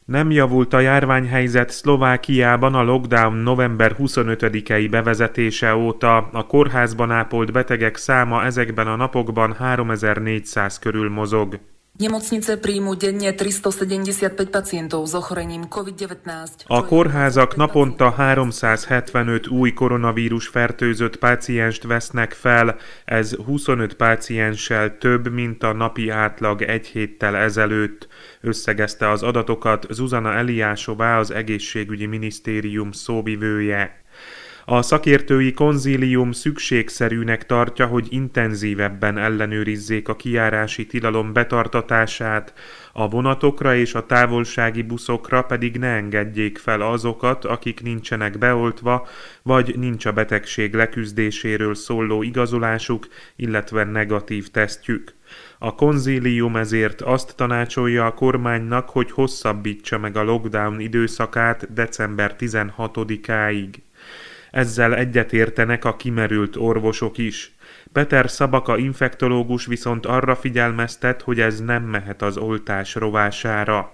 Nem javult a járványhelyzet Szlovákiában a lockdown november 25-i bevezetése óta. A kórházban ápolt betegek száma ezekben a napokban 3400 körül mozog. Nemocnice príjmu denne 375 pacientov s ochorením COVID-19. A kórházak naponta 375 új koronavírus fertőzött pácienst vesznek fel, ez 25 pácienssel több, mint a napi átlag egy héttel ezelőtt. Összegezte az adatokat Zuzana Eliásová, az egészségügyi minisztérium szóvivője. A szakértői konzílium szükségszerűnek tartja, hogy intenzívebben ellenőrizzék a kijárási tilalom betartatását, a vonatokra és a távolsági buszokra pedig ne engedjék fel azokat, akik nincsenek beoltva, vagy nincs a betegség leküzdéséről szóló igazolásuk, illetve negatív tesztjük. A konzílium ezért azt tanácsolja a kormánynak, hogy hosszabbítsa meg a lockdown időszakát december 16-áig. Ezzel egyetértenek a kimerült orvosok is. Peter Szabaka infektológus viszont arra figyelmeztet, hogy ez nem mehet az oltás rovására.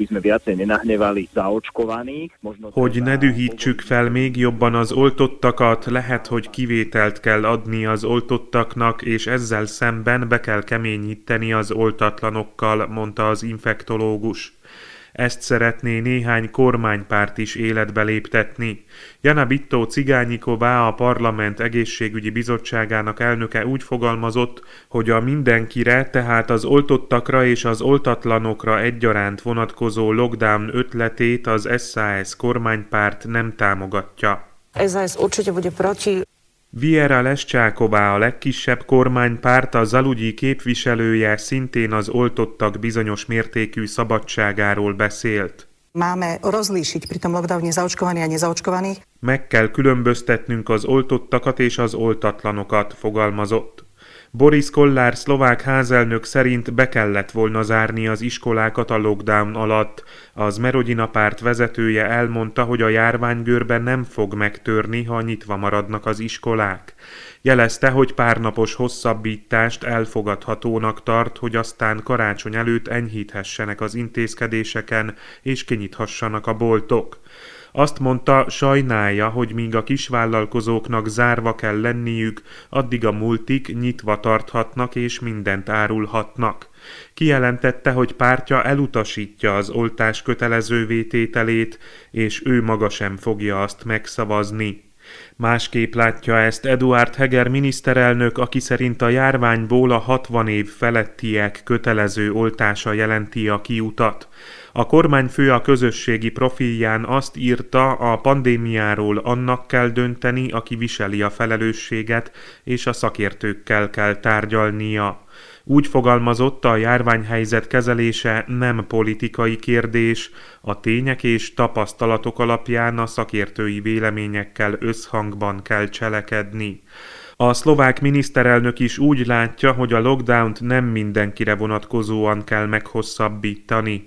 Hogy ne dühítsük fel még jobban az oltottakat, lehet, hogy kivételt kell adni az oltottaknak, és ezzel szemben be kell keményíteni az oltatlanokkal, mondta az infektológus. Ezt szeretné néhány kormánypárt is életbe léptetni. Jana Bittó Cigányiková, a Parlament Egészségügyi Bizottságának elnöke úgy fogalmazott, hogy a mindenkire, tehát az oltottakra és az oltatlanokra egyaránt vonatkozó lockdown ötletét az SAS kormánypárt nem támogatja. SAS určite bude proti. Viera Lescsáková, a legkisebb kormánypárt, a Zalugyi képviselője szintén az oltottak bizonyos mértékű szabadságáról beszélt. Máme rozlíšiť pri tom lockdowne zaočkovaných a nezaočkovaných. Meg kell különböztetnünk az oltottakat és az oltatlanokat, fogalmazott. Boris Kollár szlovák házelnök szerint be kellett volna zárni az iskolákat a lockdown alatt. Az Merodina párt vezetője elmondta, hogy a járványgörbe nem fog megtörni, ha nyitva maradnak az iskolák. Jelezte, hogy párnapos hosszabbítást elfogadhatónak tart, hogy aztán karácsony előtt enyhíthessenek az intézkedéseken és kinyithassanak a boltok. Azt mondta, sajnálja, hogy míg a kisvállalkozóknak zárva kell lenniük, addig a multik nyitva tarthatnak és mindent árulhatnak. Kijelentette, hogy pártja elutasítja az oltás kötelezővé tételét, és ő maga sem fogja azt megszavazni. Másképp látja ezt Eduard Heger miniszterelnök, aki szerint a járványból a 60 év felettiek kötelező oltása jelenti a kiutat. A kormányfő a közösségi profilján azt írta, a pandémiáról annak kell dönteni, aki viseli a felelősséget, és a szakértőkkel kell tárgyalnia. Úgy fogalmazott, a járványhelyzet kezelése nem politikai kérdés, a tények és tapasztalatok alapján a szakértői véleményekkel összhangban kell cselekedni. A szlovák miniszterelnök is úgy látja, hogy a lockdownt nem mindenkire vonatkozóan kell meghosszabbítani.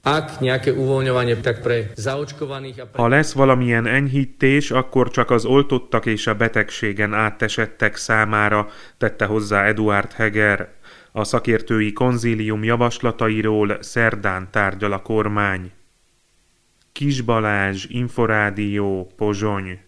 Ha lesz valamilyen enyhítés, akkor csak az oltottak és a betegségen áttesettek számára, tette hozzá Eduard Heger. A szakértői konzílium javaslatairól szerdán tárgyal a kormány. Kis Balázs, Inforádió, Pozsony.